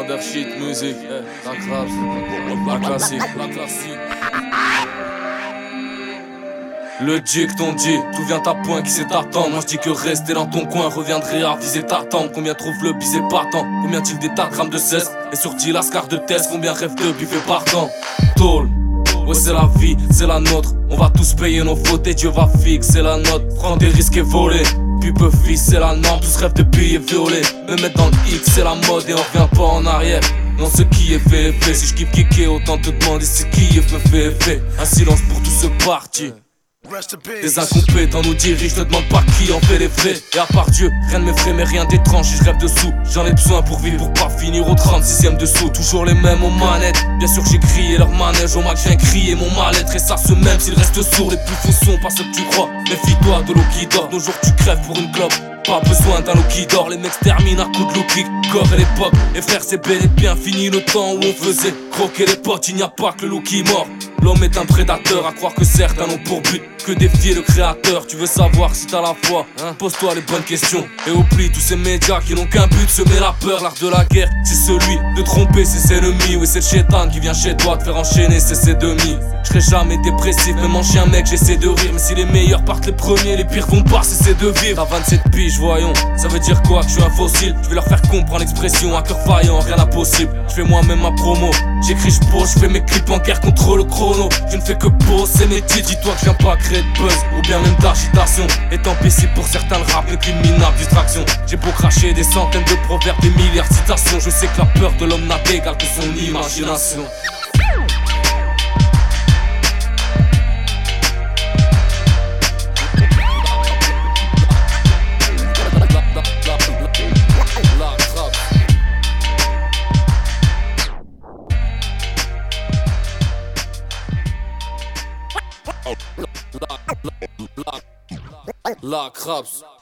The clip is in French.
Border shit, musique, la crabe, la classique, la classique. Le dicton dit, d'où vient ta pointe qui sait t'attendre. Moi je dis que rester dans ton coin reviendrait à viser ta tente. Combien trouve le bisé partant? Combien t-il des tas de grammes de cesse? Et sur 10 lascar de test, combien rêve de buffet partant? Tôle, ouais c'est la vie, c'est la nôtre. On va tous payer nos fautes et Dieu va fixer la note. Prends des risques et voler, pube fils c'est la norme. Tous rêvent de billets violés, me mettre dans le X c'est la mode et on revient pas en arrière. Non ce qui est fait est fait, si je kiffe kicker autant te demander c'est qui est fait. Un silence pour tous ceux partis. Des incompétents nous dirigent, je te demande pas qui en fait les frais. Et à part Dieu, rien ne m'effraie mais rien d'étrange. Si je rêve dessous, j'en ai besoin pour vivre, pour pas finir au 36ème dessous. Toujours les mêmes aux manettes, bien sûr j'ai crié leur manège. Au max j'ai crié mon mal-être et ça se même s'ils restent sourds. Les plus faux sont pas ceux que tu crois. Méfie-toi de l'eau qui dort, nos jours tu crèves pour une clope. Pas besoin d'un lot qui dort, les mecs terminent à coup de low kick. Corps et l'époque, les frères c'est bel et bien fini le temps où on faisait croquer les potes. Il n'y a pas que le loup qui mord. L'homme est un prédateur, à croire que certains n'ont pour but que défier le créateur. Tu veux savoir si t'as la foi, pose-toi les bonnes questions. Et oublie tous ces médias qui n'ont qu'un but, semer la peur. L'art de la guerre, c'est celui de tromper ses ennemis. Oui c'est le chétan qui vient chez toi te faire enchaîner ses demi. Je serai jamais dépressif, même en chien mec j'essaie de rire. Mais si les meilleurs partent les premiers, les pires vont pas cesser de vivre. À 27 piges voyons, ça veut dire quoi que je suis un fossile? Je vais leur faire comprendre l'expression, un cœur vaillant, rien d'impossible. Je fais moi-même ma promo, j'écris, je pose, je fais mes clips en guerre contre le chrono. Je ne fais que bosser mes titres, dis-toi que je viens pas créer de buzz ou bien même d'agitation. Et tant pis si pour certains le rap n'est qu'une minable distraction. J'ai beau cracher des centaines de proverbes, des milliards de citations, je sais que la peur de l'homme n'a d'égal que son imagination. La Craps.